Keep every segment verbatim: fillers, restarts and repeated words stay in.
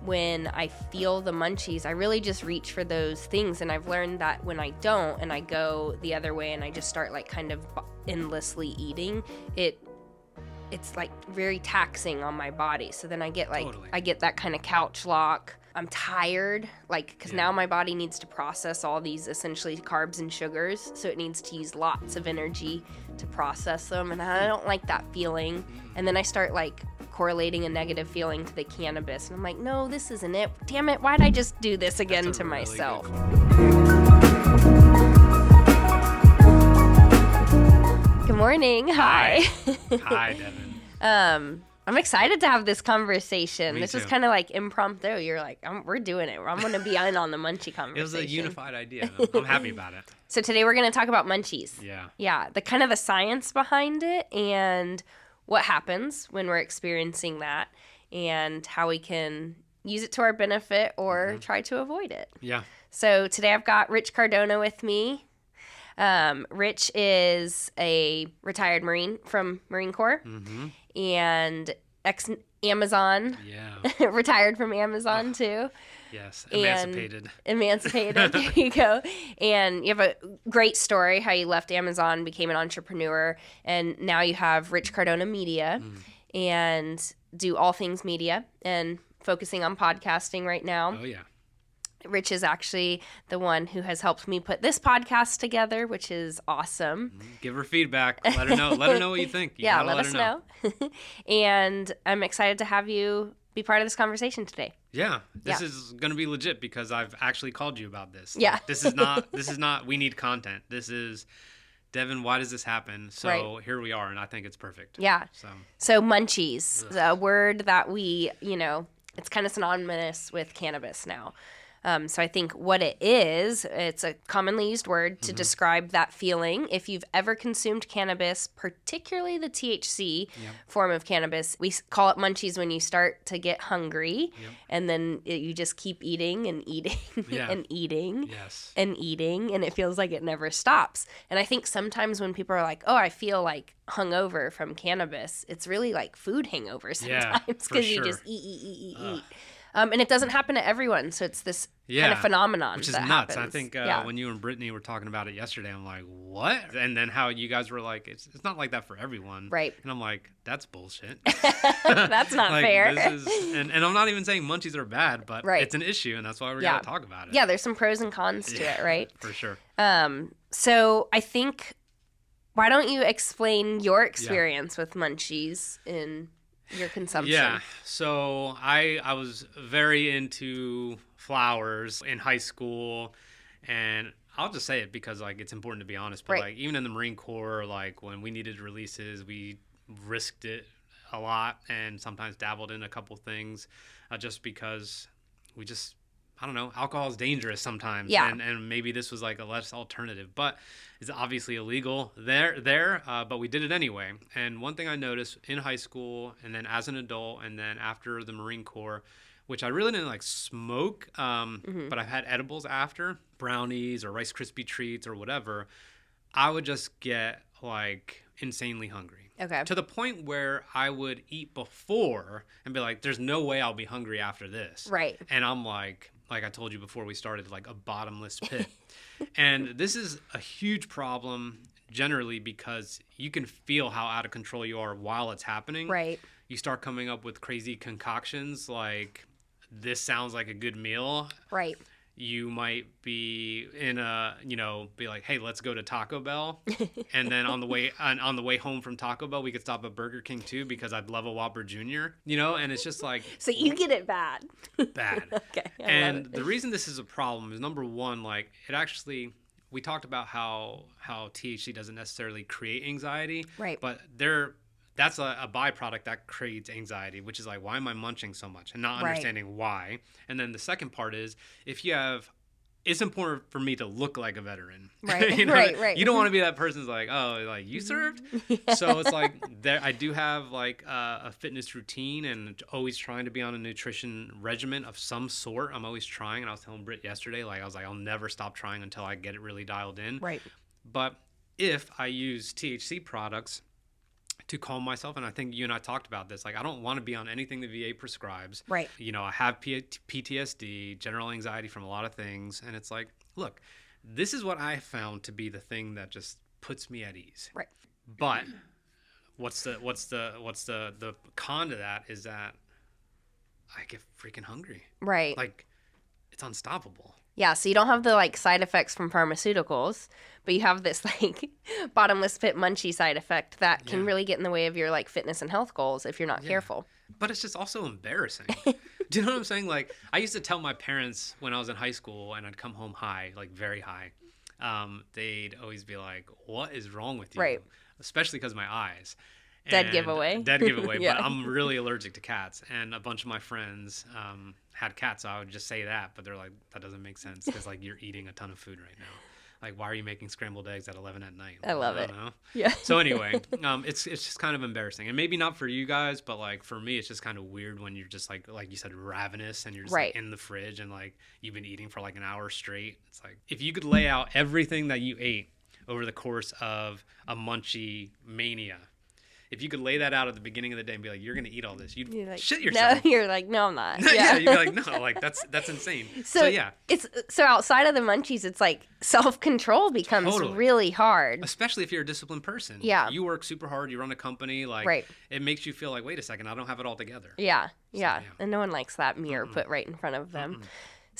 when I feel the munchies, I really just reach for those things. And I've learned that when I don't and I go the other way and I just start like kind of endlessly eating, it it's like very taxing on my body. So then I get like, Totally. I get that kind of couch lock. I'm tired, like, because Yeah. now my body needs to process all these essentially carbs and sugars. So it needs to use lots of energy to process them. And I don't like that feeling. And then I start like correlating a negative feeling to the cannabis. And I'm like, no, this isn't it. Damn it. Why'd I just do this again That's a to really myself? good- Good morning. Hi. Hi, Devin. um, I'm excited to have this conversation. Me this was too. kind of like impromptu. You're like, I'm, we're doing it. I'm going to be in on the munchie conversation. It was a unified idea. I'm, I'm happy about it. So today we're going to talk about munchies. Yeah. Yeah, the kind of the science behind it and what happens when we're experiencing that and how we can use it to our benefit or Mm-hmm. try to avoid it. Yeah. So today I've got Rich Cardona with me. Um, Rich is a retired Marine from Marine Corps Mm-hmm. and ex-Amazon, Yeah. retired from Amazon too. Yes. And- Emancipated. Emancipated. There you go. And you have a great story how you left Amazon, became an entrepreneur, and now you have Rich Cardona Media Mm. and do all things media and focusing on podcasting right now. Oh, yeah. Rich is actually the one who has helped me put this podcast together, which is awesome. Mhm. Give her feedback. Let her know. Let her know what you think. You yeah, gotta let, let us her know. And I'm excited to have you be part of this conversation today. Yeah, this Yeah. is gonna be legit because I've actually called you about this. Yeah. Like, this is not. This is not. We need content. This is, Devin. Why does this happen? So Right. here we are, and I think it's perfect. Yeah. So So munchies, Ugh. a word that we, you know, it's kind of synonymous with cannabis now. Um, so I think what it is, it's a commonly used word to Mhm. describe that feeling. If you've ever consumed cannabis, particularly the T H C Yep. form of cannabis, we s- call it munchies when you start to get hungry, Yep. and then it, you just keep eating and eating Yeah. and eating yes. and eating, and it feels like it never stops. And I think sometimes when people are like, oh, I feel like hungover from cannabis, it's really like food hangover Yeah, sometimes for because you sure. just eat, eat, eat, eat, Ugh. eat. Um, and it doesn't happen to everyone, so it's this Yeah. kind of phenomenon Which is that nuts. I happens. think uh, yeah. when you and Brittany were talking about it yesterday, I'm like, what? And then how you guys were like, it's it's not like that for everyone. Right. And I'm like, that's bullshit. That's not Like, fair. This is, and, and I'm not even saying munchies are bad, but Right. it's an issue, and that's why we're Yeah. gonna talk about it. Yeah, there's some pros and cons to Yeah, it, right? For sure. Um, so I think, why don't you explain your experience with munchies in your consumption? Yeah. So I I was very into flowers in high school, and I'll just say it because like it's important to be honest. But Right. like even in the Marine Corps, like when we needed releases, we risked it a lot and sometimes dabbled in a couple things, uh, just because we just. I don't know. Alcohol is dangerous sometimes, Yeah. and and maybe this was like a less alternative, but it's obviously illegal there. There, uh, but we did it anyway. And one thing I noticed in high school, and then as an adult, and then after the Marine Corps, which I really didn't like smoke, um, Mhm. but I've had edibles after, brownies or Rice Krispie treats or whatever. I would just get like insanely hungry. Okay. To the point where I would eat before and be like, there's no way I'll be hungry after this. Right. And I'm like, like I told you before we started, like a bottomless pit. And this is a huge problem generally because you can feel how out of control you are while it's happening. Right. You start coming up with crazy concoctions like, this sounds like a good meal. Right. You might be in a, you know, be like, hey, let's go to Taco Bell. And then on the way on, on the way home from Taco Bell, we could stop at Burger King too because I'd love a Whopper Junior, you know, and it's just like So you get it bad. bad. Okay. I love And it. the reason this is a problem is number one, like it actually, we talked about how how T H C doesn't necessarily create anxiety, Right. but there that's a, a byproduct that creates anxiety, which is like, why am I munching so much and not Right. understanding why? And then the second part is if you have, it's important for me to look like a veteran. Right, you know, right, right. You don't want to be that person who's like, oh, like you served? Yeah. So it's like there, I do have like uh, a fitness routine and always trying to be on a nutrition regimen of some sort. I'm always trying. And I was telling Britt yesterday, like I was like, I'll never stop trying until I get it really dialed in. Right. But if I use T H C products, to calm myself. And I think you and I talked about this. Like, I don't want to be on anything the V A prescribes. Right. You know, I have P- PTSD, general anxiety from a lot of things. And it's like, look, this is what I found to be the thing that just puts me at ease. Right. But what's the, what's the, what's the, the con to that is that I get freaking hungry. Right. Like, it's unstoppable. Yeah, so you don't have the like side effects from pharmaceuticals, but you have this like bottomless pit munchie side effect that can Yeah. really get in the way of your like fitness and health goals if you're not Yeah. careful. But it's just also embarrassing. Do you know what I'm saying? Like, I used to tell my parents when I was in high school and I'd come home high, like very high. Um, they'd always be like, "What is wrong with you?" Right. Especially because of my eyes. Dead And- giveaway. Dead giveaway. Yeah. But I'm really allergic to cats, and a bunch of my friends um, had cats, so I would just say that. But they're like, "That doesn't make sense because like you're eating a ton of food right now. Like, why are you making scrambled eggs at eleven at night?" I love don't it. know. Yeah. So anyway, um, it's it's just kind of embarrassing, and maybe not for you guys, but like for me, it's just kind of weird when you're just like like you said, ravenous, and you're just Right. like in the fridge and like you've been eating for like an hour straight. It's like if you could lay out everything that you ate over the course of a munchie mania, if you could lay that out at the beginning of the day and be like, "You're gonna eat all this," you'd You're like, shit yourself. No, you're like, no, I'm not. yeah. Yeah. You'd be like, "No, like that's that's insane." So, So, yeah, it's so outside of the munchies, it's like self control becomes Totally. really hard. especially if you're a disciplined person. Yeah. You work super hard. You run a company. Like, Right. it makes you feel like, wait a second, I don't have it all together. Yeah, yeah, yeah. and no one likes that mirror Mm-mm. put right in front of them. Mm-mm.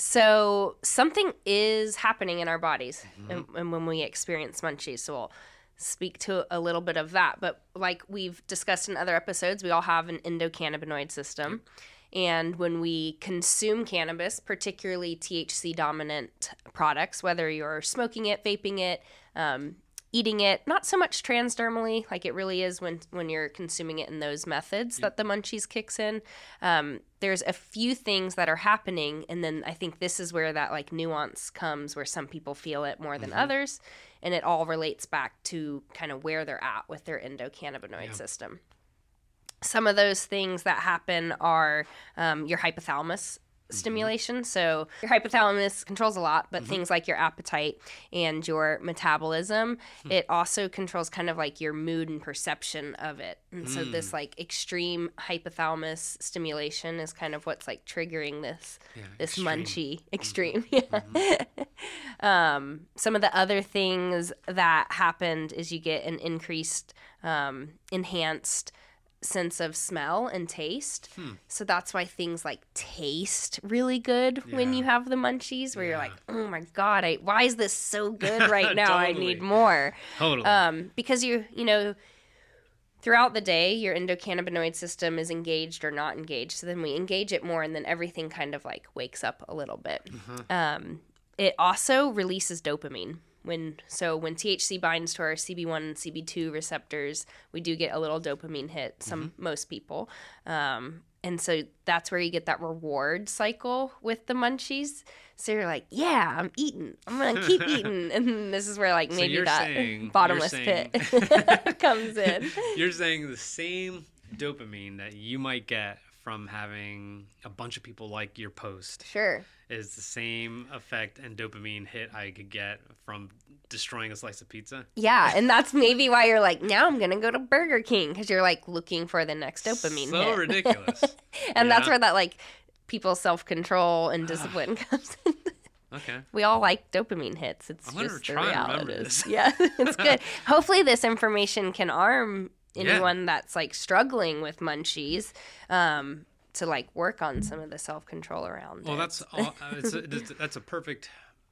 So something is happening in our bodies, Mm-hmm. and, and when we experience munchies, so we'll speak to a little bit of that. But like we've discussed in other episodes, we all have an endocannabinoid system. And when we consume cannabis, particularly T H C dominant products, whether you're smoking it, vaping it, um, eating it, not so much transdermally, like it really is when when you're consuming it in those methods that the munchies kicks in. Um, there's a few things that are happening, and then I think this is where that like nuance comes, where some people feel it more than Mm-hmm. others, and it all relates back to kind of where they're at with their endocannabinoid Yeah. system. Some of those things that happen are um, your hypothalamus stimulation. So your hypothalamus controls a lot, but things like your appetite and your metabolism, it also controls kind of like your mood and perception of it. And so this like extreme hypothalamus stimulation is kind of what's like triggering this Yeah, this extreme. munchy extreme. Yeah. um, some of the other things that happened is you get an increased, um, enhanced sense of smell and taste. Hmm. So that's why things like taste really good when Yeah. you have the munchies, where you're Yeah. like, oh my God, I, why is this so good right now? I Totally. need more. Totally. Um, because you, you know, throughout the day, your endocannabinoid system is engaged or not engaged. So then we engage it more, and then everything kind of like wakes up a little bit. Uh-huh. Um, it also releases dopamine. When so when T H C binds to our C B one and C B two receptors, we do get a little dopamine hit. Some Mm-hmm. most people, um, and so that's where you get that reward cycle with the munchies. So you're like, yeah, I'm eating. I'm gonna keep eating, and then this is where like So maybe you're that saying- bottomless you're saying- pit comes in. You're saying the same dopamine that you might get from having a bunch of people like your post Sure. is the same effect and dopamine hit I could get from destroying a slice of pizza. Yeah, and that's maybe why you're like, now I'm gonna go to Burger King, because you're like looking for the next dopamine So hit. ridiculous. And that's Yeah. where that like people's self control and discipline comes in. Okay. We all like dopamine hits. It's I'm gonna just the try and reality. remember this. Yeah, it's good. Hopefully, this information can arm Yeah. anyone that's like struggling with munchies um, to like work on some of the self control around Well, it. that's all, uh, it's a, that's- that's a perfect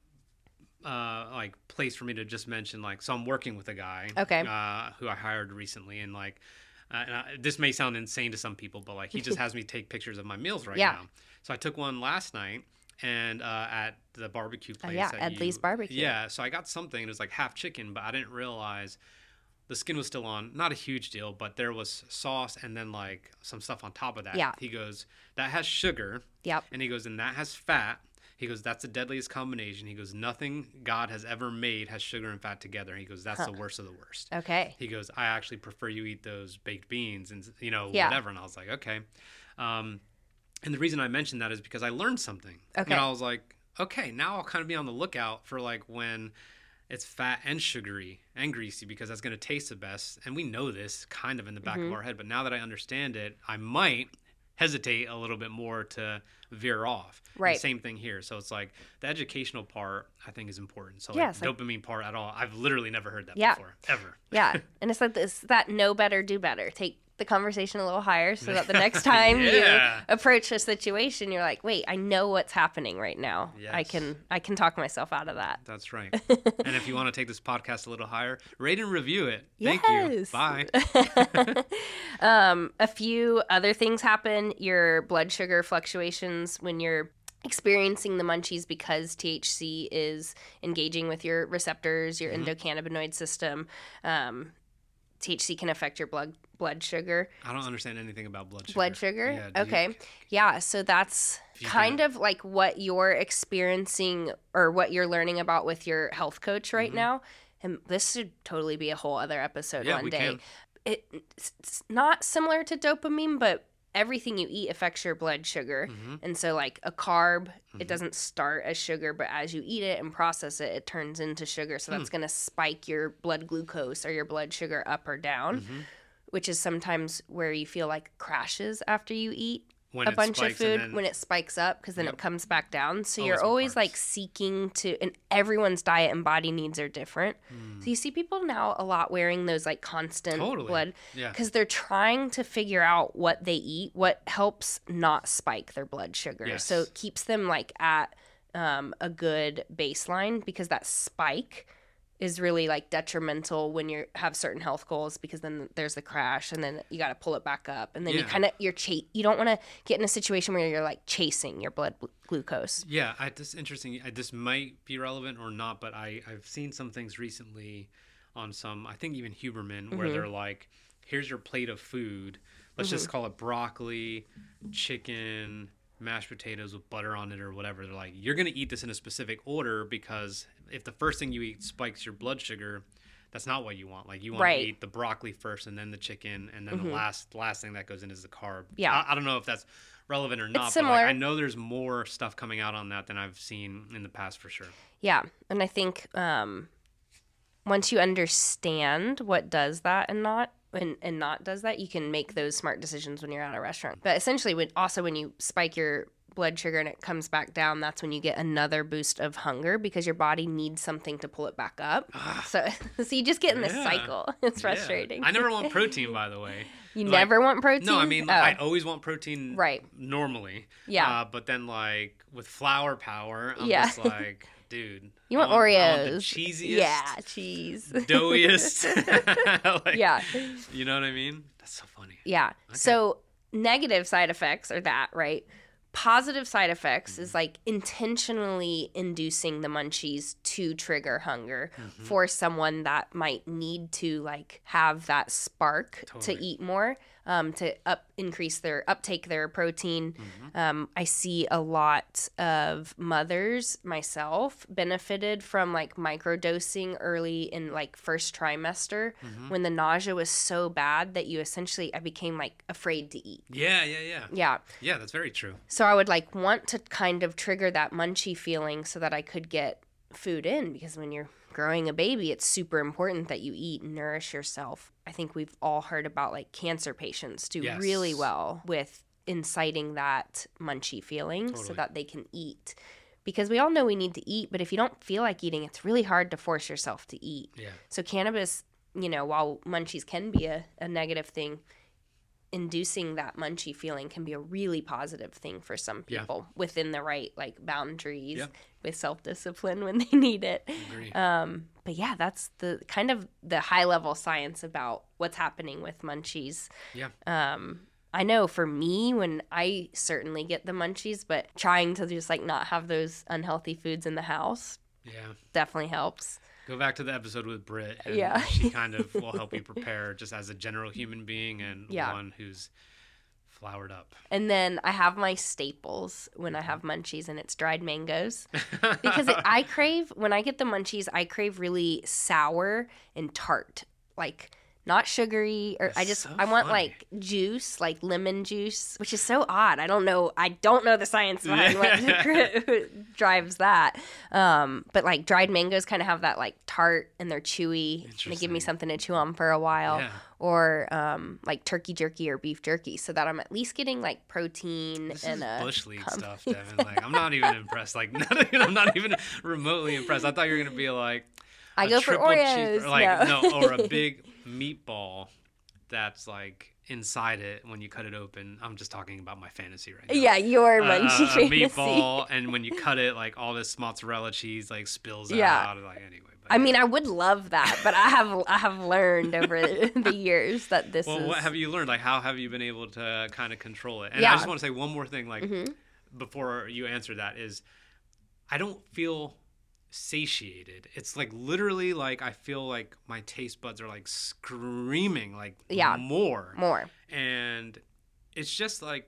uh, like place for me to just mention. Like, so I'm working with a guy, Okay. uh, who I hired recently, and like, uh, and I, this may sound insane to some people, but like, he just has me take pictures of my meals right Yeah. now. So I took one last night, and uh, at the barbecue Oh, place. yeah, that Edley's you- Barbecue. Yeah, so I got something. It was like half chicken, but I didn't realize the skin was still on. Not a huge deal, but there was sauce and then like some stuff on top of that. Yeah. He goes, that has sugar. Yep. And he goes, and that has fat. He goes, that's the deadliest combination. He goes, nothing God has ever made has sugar and fat together. He goes, that's the worst of the worst. Okay. He goes, I actually prefer you eat those baked beans and, you know, Yeah. whatever. And I was like, okay. Um, and the reason I mentioned that is because I learned something. Okay. And I was like, okay, now I'll kind of be on the lookout for like when, it's fat and sugary and greasy because that's going to taste the best. And we know this kind of in the back mm-hmm. of our head. But now that I understand it, I might hesitate a little bit more to veer off. Right. And same thing here. So it's like the educational part, I think, is important. So like yes, dopamine like, part at all, I've literally never heard that yeah. before, ever. Yeah. And it's like this, that know better, do better. Take the conversation a little higher so that the next time yeah. you approach a situation, you're like, wait, I know what's happening right now. Yes. I can I can talk myself out of that. That's right. And if you want to take this podcast a little higher, rate and review it. Thank yes. you. Bye. um, a few other things happen. Your blood sugar fluctuations when you're experiencing the munchies because T H C is engaging with your receptors, your mm-hmm. endocannabinoid system. Um, T H C can affect your blood blood sugar. I don't understand anything about blood sugar. Blood sugar? Yeah, okay. You, yeah, so that's kind can. of like what you're experiencing or what you're learning about with your health coach right mm-hmm. now. And this should totally be a whole other episode yeah, one we day. Can. It, it's not similar to dopamine, but everything you eat affects your blood sugar. Mm-hmm. And so like a carb, mm-hmm. it doesn't start as sugar, but as you eat it and process it, it turns into sugar. So that's mm. going to spike your blood glucose or your blood sugar up or down, mm-hmm. which is sometimes where you feel like crashes after you eat when a bunch of food then, when it spikes up because then yep. it comes back down. So always you're always carbs. like seeking to, and everyone's diet and body needs are different. Mm. So you see people now a lot wearing those like constant totally. blood because yeah. they're trying to figure out what they eat, what helps not spike their blood sugar. Yes. So it keeps them like at um, a good baseline because that spike is really like detrimental when you have certain health goals because then there's the crash and then you got to pull it back up and then yeah. you kind of you're ch- you don't want to get in a situation where you're like chasing your blood gl- glucose. Yeah, I, this is interesting. I, this might be relevant or not, but I I've seen some things recently on some I think even Huberman where mm-hmm. they're like, here's your plate of food. Let's mm-hmm. just call it broccoli, chicken, mashed potatoes with butter on it or whatever. They're like, you're going to eat this in a specific order because if the first thing you eat spikes your blood sugar, that's not what you want. Like you want right. to eat the broccoli first and then the chicken and then mm-hmm. the last last thing that goes in is the carb. Yeah. I, I don't know if that's relevant or not, it's but similar. Like, I know there's more stuff coming out on that than I've seen in the past for sure. Yeah. And I think um, once you understand what does that and not, and, and not does that, you can make those smart decisions when you're at a restaurant. But essentially, when, also when you spike your blood sugar and it comes back down, that's when you get another boost of hunger because your body needs something to pull it back up. so, so you just get in this yeah. cycle. It's frustrating. Yeah. I never want protein, by the way. You like, never want protein? No, I mean, oh. I always want protein right. normally. Yeah. Uh, but then, like, with flour power, I'm yeah. just like, dude. You want, I want Oreos. I want the cheesiest. Yeah, cheese. Doughiest. like, yeah. You know what I mean? That's so funny. Yeah. Okay. So negative side effects are that, right? Positive side effects mm-hmm. is like intentionally inducing the munchies to trigger hunger mm-hmm. for someone that might need to like have that spark totally. to eat more, um, to up increase their uptake their protein. Mm-hmm. Um, I see a lot of mothers, myself, benefited from like microdosing early in like first trimester mm-hmm. when the nausea was so bad that you essentially I became like afraid to eat. Yeah, yeah, yeah. Yeah. Yeah, that's very true. So I would like want to kind of trigger that munchy feeling so that I could get food in because when you're growing a baby, it's super important that you eat and nourish yourself. I think we've all heard about like cancer patients do yes. really well with inciting that munchy feeling totally. so that they can eat. Because we all know we need to eat, but if you don't feel like eating, it's really hard to force yourself to eat. Yeah. So cannabis, you know, while munchies can be a, a negative thing, inducing that munchy feeling can be a really positive thing for some people yeah. within the right like boundaries yep. with self-discipline when they need it. Agree. Um, but yeah, that's the kind of the high level science about what's happening with munchies. Yeah. Um, I know for me, when I certainly get the munchies, but trying to just like not have those unhealthy foods in the house yeah. definitely helps. Go back to the episode with Britt, and yeah. she kind of will help you prepare just as a general human being and yeah. one who's floured up. And then I have my staples when I have munchies, and it's dried mangoes. Because it, I crave, when I get the munchies, I crave really sour and tart. Like, not sugary, or That's I just so I want funny. like juice, like lemon juice, which is so odd. I don't know. I don't know the science behind what drives that. Um, but like dried mangoes kind of have that like tart, and they're chewy. And they give me Interesting. something to chew on for a while. Yeah. Or um, like turkey jerky or beef jerky, so that I'm at least getting like protein This and is a bush league com- stuff, Devin. Like, I'm not even impressed. Like, not even, I'm not even remotely impressed. I thought you were gonna be like, I a go for triple Oreos. cheese- like no. no, or a big meatball that's like inside it when you cut it open. I'm just talking about my fantasy right now. Yeah, your Uh, munchie a fantasy. meatball, and when you cut it, like all this mozzarella cheese like spills Yeah. out. Like anyway. But I yeah. mean, I would love that, but I have I have learned over the years that this Well, is. what have you learned? Like, how have you been able to kind of control it? And Yeah. I just want to say one more thing, like, Mhm. before you answer that, is I don't feel satiated. It's like literally like I feel like my taste buds are like screaming, like Yeah. more. more? And it's just like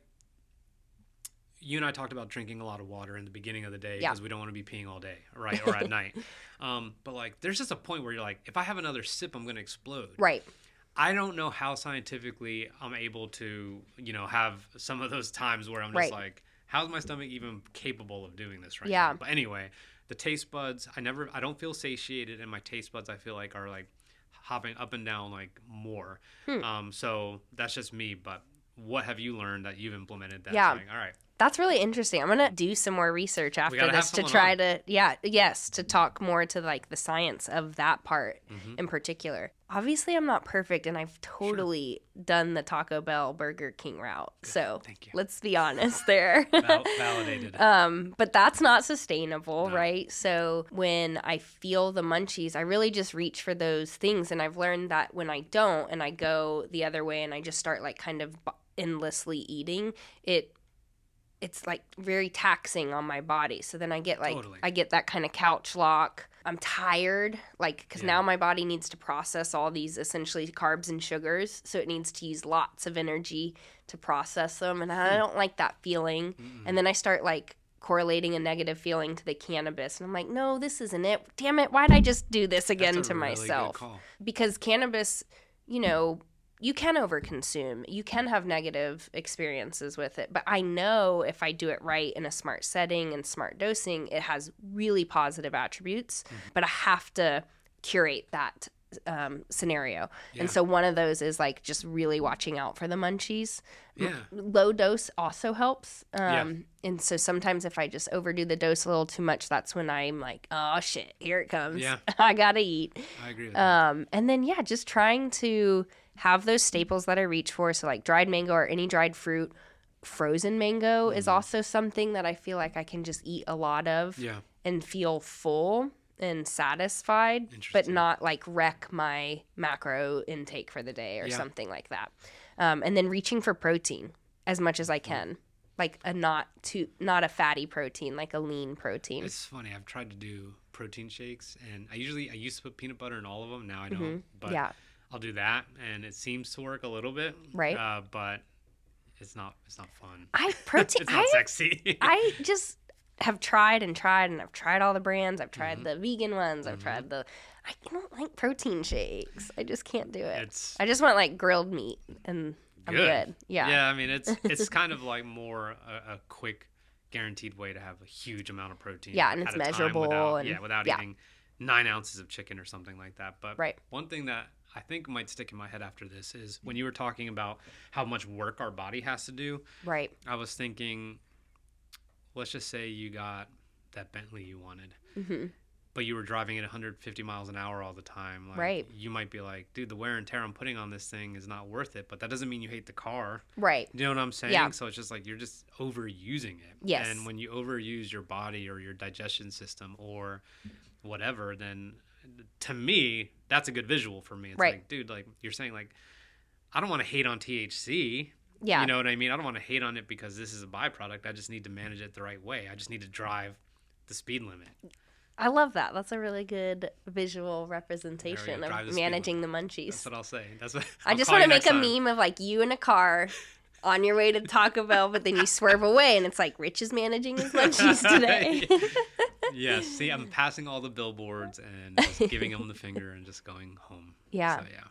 you and I talked about drinking a lot of water in the beginning of the day Yeah. because we don't want to be peeing all day, right? Or at night. Um, but like, there's just a point where you're like, if I have another sip, I'm going to explode. Right. I don't know how scientifically I'm able to, you know, have some of those times where I'm just Right. like, how's my stomach even capable of doing this right Yeah. now? But anyway, the taste buds, I never, I don't feel satiated, and my taste buds, I feel like, are like hopping up and down like more. Hmm. Um, so that's just me. But what have you learned that you've implemented? That's Yeah. like, all right, That's really interesting. I'm gonna do some more research after gotta have this to someone try on. to, yeah, yes, to talk more to like the science of that part Mhm. in particular. Obviously, I'm not perfect, and I've totally done the Taco Bell Burger King route. So Thank you. let's be honest there. Val- validated. Um, but that's not sustainable, No. right? So when I feel the munchies, I really just reach for those things. And I've learned that when I don't and I go the other way and I just start like kind of b- endlessly eating, it it's like very taxing on my body. So then I get like Totally. I get that kind of couch lock. I'm tired, like, because Yeah. now my body needs to process all these essentially carbs and sugars. So it needs to use lots of energy to process them. And I don't like that feeling. And then I start like correlating a negative feeling to the cannabis. And I'm like, no, this isn't it. Damn it. Why'd I just do this again That's a to really good myself? call. Because cannabis, you know, you can overconsume. You can have negative experiences with it. But I know if I do it right in a smart setting and smart dosing, it has really positive attributes. Mm-hmm. But I have to curate that um, scenario. Yeah. And so one of those is like just really watching out for the munchies. Yeah. Low dose also helps. Um, Yeah. And so sometimes if I just overdo the dose a little too much, that's when I'm like, oh shit, here it comes. Yeah. I gotta eat. I agree with that. Um, and then, yeah, just trying to have those staples that I reach for. So, like dried mango or any dried fruit. Frozen mango is Mm-hmm. also something that I feel like I can just eat a lot of Yeah. and feel full and satisfied, but Interesting. not like wreck my macro intake for the day or Yeah. something like that. Um, and then reaching for protein as much as I Mm-hmm. can. Like a not too, not a fatty protein, like a lean protein. It's funny. I've tried to do protein shakes, and I usually I used to put peanut butter in all of them. Now I don't, Mhm. but Yeah. I'll do that, and it seems to work a little bit, Right. Uh, but it's not it's not fun. I protein. It's not I sexy. I just have tried and tried, and I've tried all the brands. I've tried Mm-hmm. the vegan ones. I've tried the. I don't like protein shakes. I just can't do it. It's I just want like grilled meat, and I'm good. good. Yeah. Yeah, I mean it's it's kind of like more a, a quick, guaranteed way to have a huge amount of protein. Yeah, and at it's a time measurable Without, and- yeah, without yeah. eating nine ounces of chicken or something like that. But Right. one thing that I think might stick in my head after this is when you were talking about how much work our body has to do. Right. I was thinking, let's just say you got that Bentley you wanted, hmm but you were driving at one hundred fifty miles an hour all the time. Like, Right. You might be like, dude, the wear and tear I'm putting on this thing is not worth it. But that doesn't mean you hate the car. Right. You know what I'm saying? Yeah. So it's just like you're just overusing it. Yes. And when you overuse your body or your digestion system or whatever, then to me, that's a good visual for me. It's Right. like, dude, like you're saying, like, I don't want to hate on T H C. Yeah. You know what I mean? I don't want to hate on it because this is a byproduct. I just need to manage it the right way. I just need to drive the speed limit. I love that. That's a really good visual representation There we go. Drive of the speed managing the That's munchies. what I'll say. That's what I I'll just call want to you make next a time. meme of like you in a car on your way to Taco Bell, but then you swerve away and it's like Rich is managing his munchies today. Yes. See, I'm passing all the billboards and just giving them the finger and just going home. Yeah. So, yeah.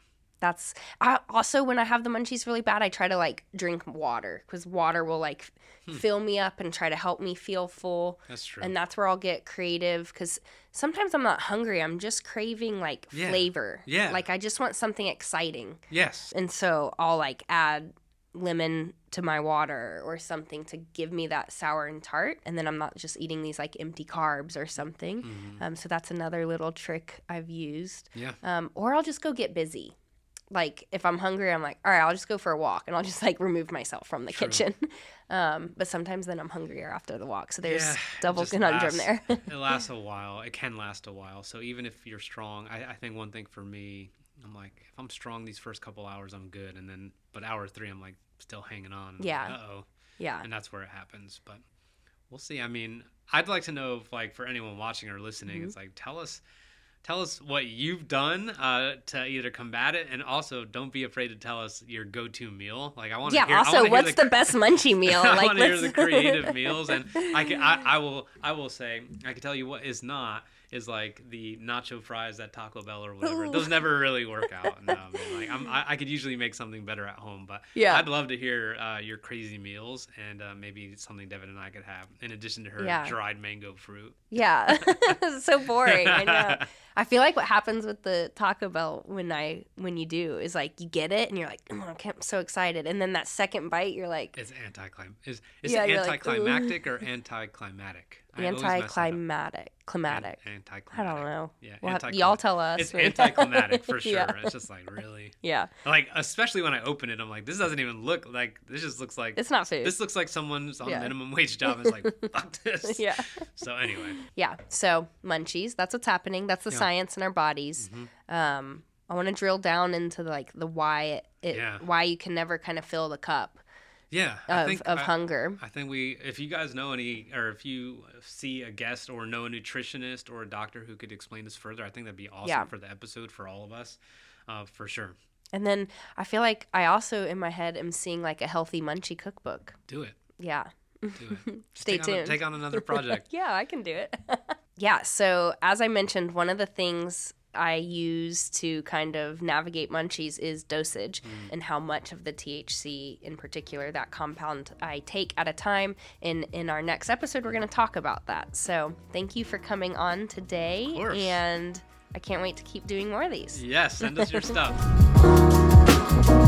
that's I also, when I have the munchies really bad, I try to like drink water, because water will like hmm. fill me up and try to help me feel full. That's true. And that's where I'll get creative, because sometimes I'm not hungry. I'm just craving like yeah. flavor. Yeah. Like I just want something exciting. Yes. And so I'll like add lemon to my water or something to give me that sour and tart, and then I'm not just eating these like empty carbs or something. Mm-hmm. Um, so that's another little trick I've used. Yeah. Um, or I'll just go get busy. Like if I'm hungry, I'm like, all right, I'll just go for a walk, and I'll just like remove myself from the True. kitchen. Um, but sometimes then I'm hungrier after the walk. So there's yeah, double conundrum lasts, there. It lasts a while. It can last a while. So even if you're strong, I, I think one thing for me, I'm like, if I'm strong these first couple hours, I'm good. And then, but hour three, I'm like still hanging on. Yeah. Like, uh-oh. Yeah. And that's where it happens. But we'll see. I mean, I'd like to know if, like, for anyone watching or listening, mm-hmm. it's like, tell us, tell us what you've done uh, to either combat it, and also don't be afraid to tell us your go-to meal. Like, I want to yeah. hear. Also, hear what's the, the best munchie meal? I like, want to hear the creative meals, and I can. I, I will. I will say. I can tell you what is not. Is like the nacho fries at Taco Bell or whatever. Ooh. Those never really work out. No, I mean, like I'm, I, I could usually make something better at home, but yeah. I'd love to hear uh, your crazy meals, and uh, maybe something Devin and I could have in addition to her yeah. dried mango fruit. Yeah, so boring. I know. I feel like what happens with the Taco Bell when I when you do is like you get it and you're like, oh, I'm so excited, and then that second bite you're like, it's anticlim. Is is yeah, it anticlimactic like, or anticlimatic? Anticlimactic. Climatic. An- anticlimactic. I don't know. Yeah, we'll have, y'all tell us. It's anticlimactic for sure. yeah. It's just like, really? Yeah. Like, especially when I open it, I'm like, this doesn't even look like, this just looks like. It's not food. This looks like someone's on yeah. a minimum wage job and is like, fuck this. Yeah. So anyway. Yeah. So munchies, that's what's happening. That's the yeah. science in our bodies. Mm-hmm. Um, I want to drill down into like the why it, it yeah. why you can never kind of fill the cup. Yeah, of, I think, of I, hunger. I think we, if you guys know any, or if you see a guest or know a nutritionist or a doctor who could explain this further, I think that'd be awesome yeah. for the episode for all of us, uh, for sure. And then I feel like I also in my head am seeing like a healthy munchie cookbook. Do it. Yeah. Do it. Stay take tuned. On a, take on another project. Yeah, I can do it. Yeah. So as I mentioned, one of the things I use to kind of navigate munchies is dosage mm. and how much of the T H C in particular, that compound, I take at a time. In in our next episode, we're going to talk about that. So thank you for coming on today. Of course. And I can't wait to keep doing more of these. Yes, send us your stuff.